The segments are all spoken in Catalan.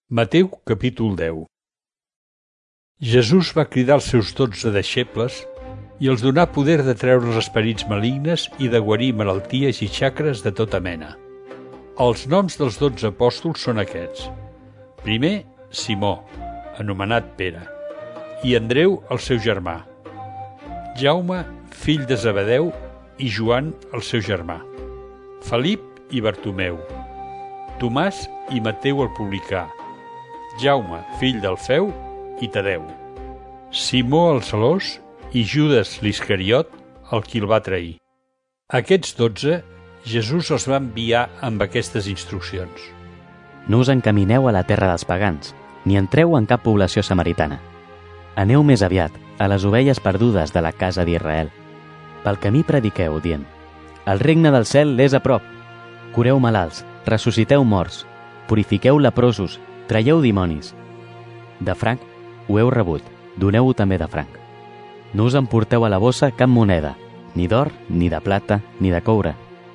Mateu capítol 10. Jesús va cridar els seus 12 deixebles i els donà poder de treure els esperits malignes i de guarir malalties i xacres de tota mena. Els noms dels 12 apòstols són aquests. Primer, Simó, anomenat Pere, i Andreu, el seu germà, Jaume, fill de Zebedeu, i Joan, el seu germà, Felip i Bartomeu, Tomàs i Mateu el publicà, Jaume, fill d'Alfeu, i Tadeu, Simó el celós i Judes l'Iscariot, el qui el va trair. Aquests 12, Jesús els va enviar amb aquestes instruccions. No us encamineu a la terra dels pagans, ni entreu en cap població samaritana. Aneu més aviat a les ovelles perdudes de la casa d'Israel. Pel camí prediqueu, dient: el regne del cel és a prop. Cureu malalts, ressusciteu morts, purifiqueu leprosos, traieu dimonis. De franc ho heu rebut, doneu-ho també de franc. No us emporteu a la bossa cap moneda, ni d'or, ni de plata, ni de coure.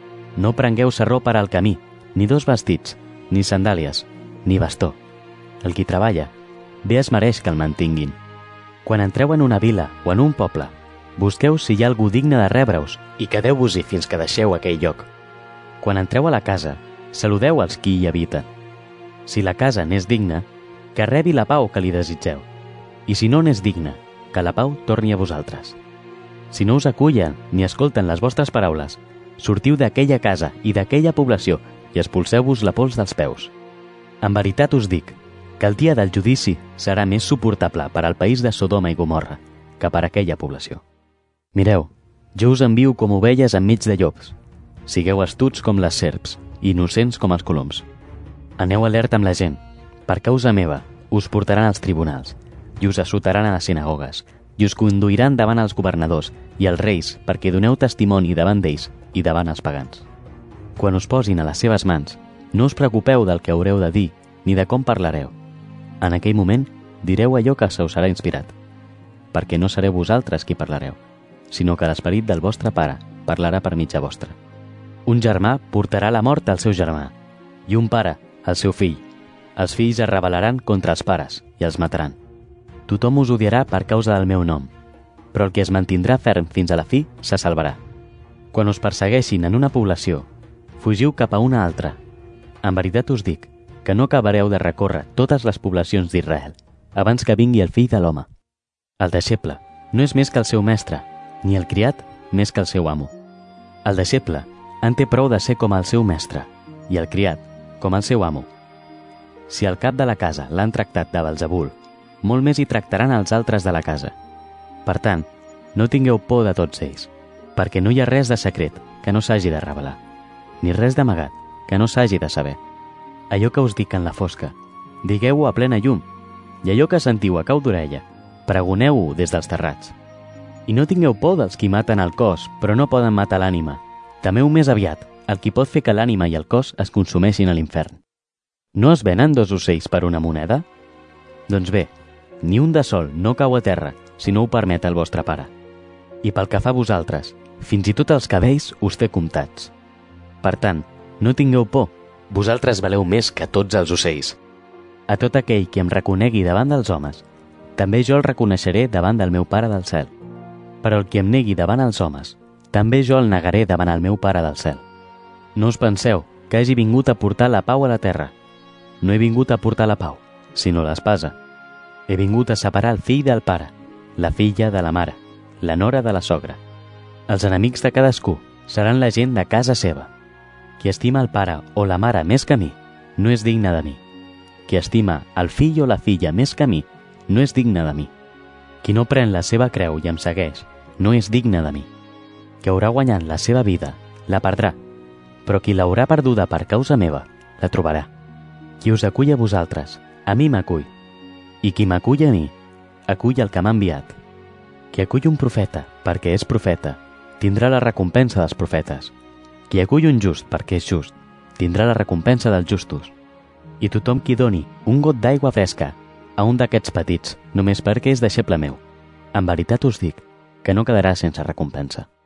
No prengueu sarró per al camí, ni dos vestits, ni sandàlies, ni bastó. El qui treballa, bé es mereix que el mantinguin. Quan entreu en una vila o en un poble, busqueu si hi ha algú digne de rebre-us i quedeu-vos-hi fins que deixeu aquell lloc. Quan entreu a la casa, saludeu els qui hi habiten. Si la casa n'és digna, que rebi la pau que li desitgeu, i si no n'és digna, que la pau torni a vosaltres. Si no us acullen ni escolten les vostres paraules, sortiu d'aquella casa i d'aquella població i expulseu-vos la pols dels peus. En veritat us dic que el dia del judici serà més suportable per al país de Sodoma i Gomorra que per aquella població. Mireu, jo us envio com ovelles enmig de llops. Sigueu astuts com les serps i innocents com els coloms. Aneu alerta amb la gent. Per causa meva us portaran als tribunals i us assotaran a les sinagogues i us conduiran davant els governadors i els reis perquè doneu testimoni davant d'ells i davant els pagans. Quan us posin a les seves mans, no us preocupeu del que haureu de dir ni de com parlareu. En aquell moment direu allò que se us serà inspirat, perquè no sereu vosaltres qui parlareu, sinó que l'esperit del vostre pare parlarà per mitja vostra. Un germà portarà la mort al seu germà i un pare al seu fill. Els fills es rebel·laran contra els pares i els mataran. Tothom us odiarà per causa del meu nom, però el que es mantindrà ferm fins a la fi se salvarà. Quan us persegueixin en una població, fugiu cap a una altra. En veritat us dic que no acabareu de recórrer totes les poblacions d'Israel abans que vingui el fill de l'home. El deixeble no és més que el seu mestre, ni el criat més que el seu amo. El deixeble en té prou de ser com el seu mestre, i el criat com el seu amo. Si al cap de la casa l'han tractat de Belzebul, molt més hi tractaran els altres de la casa. Per tant, no tingueu por de tots ells, perquè no hi ha res de secret que no s'hagi de revelar, ni res d'amagat que no s'hagi de saber. Allò que us dic en la fosca, digueu-ho a plena llum, i allò que sentiu a cau d'orella, pregoneu-ho des dels terrats. I no tingueu por dels qui maten el cos, però no poden matar l'ànima. Temeu més aviat el qui pot fer que l'ànima i el cos es consumeixin a l'infern. No es venen 2 ocells per una moneda? Doncs bé, ni un de sol no cau a terra si no ho permet el vostre pare. I pel que fa a vosaltres, fins i tot els cabells us té comptats. Per tant, no tingueu por, vosaltres valeu més que tots els ocells. A tot aquell que em reconegui davant dels homes, també jo el reconeixeré davant del meu Pare del cel. Però el qui em negui davant els homes, també jo el negaré davant el meu Pare del cel. No us penseu que hagi vingut a portar la pau a la terra. No he vingut a portar la pau, sinó l'espasa. He vingut a separar el fill del pare, la filla de la mare, la nora de la sogra. Els enemics de cadascú seran la gent de casa seva. Qui estima el pare o la mare més que a mi, no és digne de mi. Qui estima el fill o la filla més que a mi, no és digne de mi. Qui no pren la seva creu i em segueix, no és digne de mi. Qui haurà guanyat la seva vida, la perdrà, però qui l'haurà perduda per causa meva, la trobarà. Qui us acull a vosaltres, a mi m'acull, i qui m'acull a mi, acull el que m'ha enviat. Qui acull un profeta perquè és profeta, tindrà la recompensa dels profetes. Qui acull un just perquè és just, tindrà la recompensa dels justos. I tothom qui doni un got d'aigua fresca a un d'aquests petits, només perquè és deixeble meu, en veritat us dic que no quedarà sense recompensa.